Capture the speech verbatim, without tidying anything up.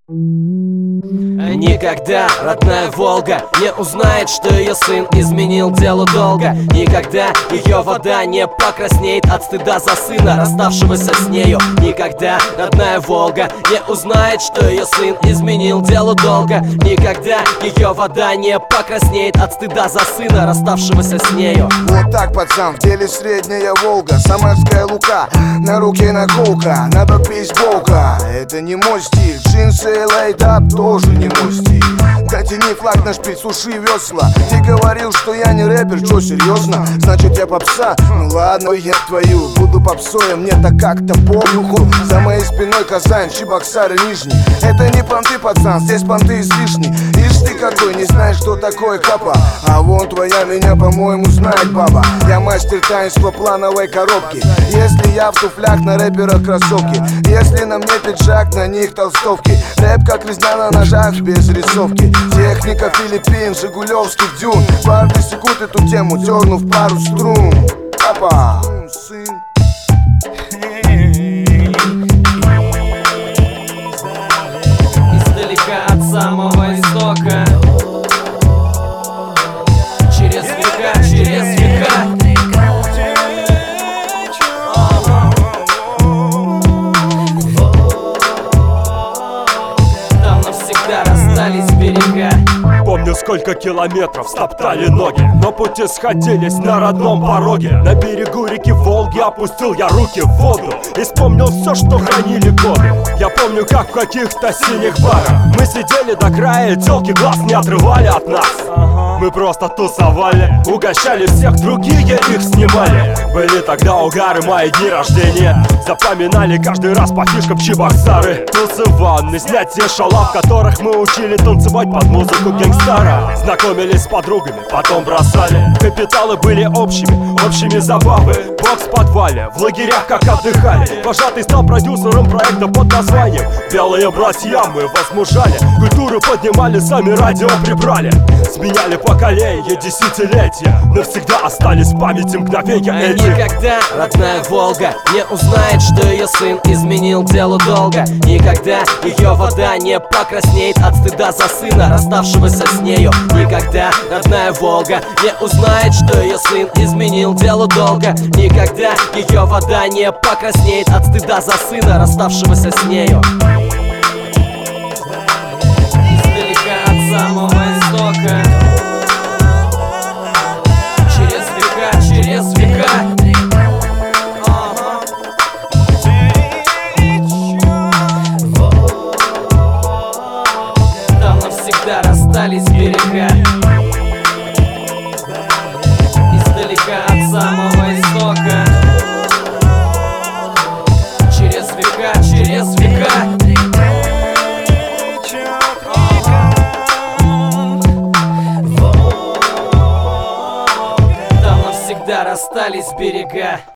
Никогда родная Волга не узнает, что ее сын изменил делу долга. Никогда ее вода не покраснеет от стыда за сына, расставшегося с нею. Никогда родная Волга не узнает, что ее сын изменил делу долга. Никогда ее вода не покраснеет от стыда за сына, расставшегося с нею. Вот так, пацан, в деле средняя Волга, самарская Лука, на руке наколка, надо бейсболка. Это не мой стиль, джинсы и лейдап тоже не мой стиль. Дотяни флаг на шпиль, суши весла. Ты говорил, что я не рэпер, чё, серьезно? Значит я попса? Ну ладно, я твою, буду попсой, а мне так как-то похуй. За моей спиной Казань, Чебоксар и Нижний. Это не понты, пацан, здесь понты излишни. Ишь ты какой, не знаешь, что такое капа. А вон твоя меня, по-моему, знает баба. Я мастер таинства плановой коробки. Если я в туфлях, на рэперах кроссовки. Если на мне пиджак, на них толстовки. Рэп как резня на ножах, без рисовки. Техника Филиппин, жигулевских дюн. Парни секунд эту тему, дернув пару струн. Папа, сын. Издалека от самого истока, через века, через века. Там навсегда расстались берега. Помню, сколько километров стоптали ноги, но пути сходились на родном пороге. На берегу реки Волги опустил я руки в воду и вспомнил все, что хранили годы. Я помню, как в каких-то синих барах мы сидели до края, тёлки глаз не отрывали от нас. Мы просто тусовали, угощали всех, другие их снимали. Были тогда угары, мои дни рождения. Запоминали каждый раз по фишкам Чебоксары. Танцеванны, снятие шала, в которых мы учили танцевать под музыку гангстара. Знакомились с подругами, потом бросали. Капиталы были общими, общими забавы. Бокс в подвале, в лагерях как отдыхали. Вожатый стал продюсером проекта под названием «Белые братья». Мы возмужали, культуру поднимали, сами радио прибрали. Сменяли поколения, десятилетия, навсегда остались в памяти мгновения эти. Никогда родная Волга не узнает, что ее сын изменил делу долга. Никогда ее вода не покраснеет от стыда за сына, расставшегося с нею. Никогда родная Волга не узнает, что ее сын изменил делу долга. Никогда ее вода не покраснеет от стыда за сына, расставшегося с нею. Издалека от самого истока, через века, через века. Ага. Там навсегда расстались берега. Издалека от самого истока, через века, через века. Там навсегда расстались берега.